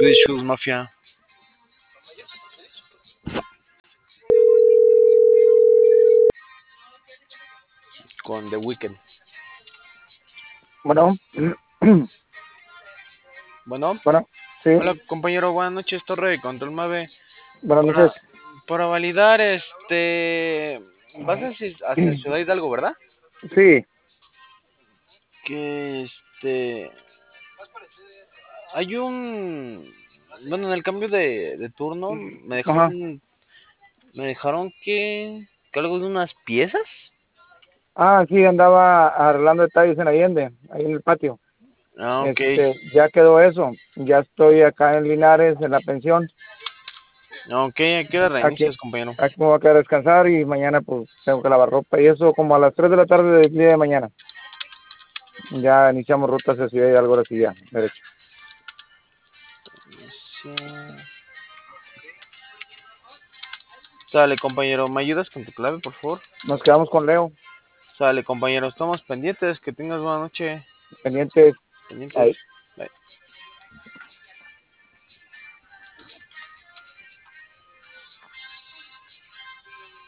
Swedish House Mafia con The Weeknd. Bueno, Bueno, bueno, sí, hola compañero, buenas noches, Torre de Control Mave. buenas Para, noches. para validar, vas hacia Ciudad Hidalgo, ¿verdad? Sí, Que hay bueno, en el cambio de turno ajá. me dejaron que algo de unas piezas. Sí, andaba arreglando detalles en Allende, ahí en el patio. Ah, ok, Ya quedó eso. Ya estoy acá en Linares, en la pensión. ok, ¿a qué hora Aquí, reinicias, compañero? aquí me voy a quedar a descansar y mañana pues tengo que lavar ropa y eso como a las 3 de la tarde del día de mañana. Ya iniciamos rutas hacia Ciudad Hidalgo, ahora sí ya, derecho. Sí. Sale, compañero, ¿me ayudas con tu clave, por favor? Nos quedamos con Leo, Sale, compañero, estamos pendientes, que tengas buena noche. pendientes. Ahí. Pendientes.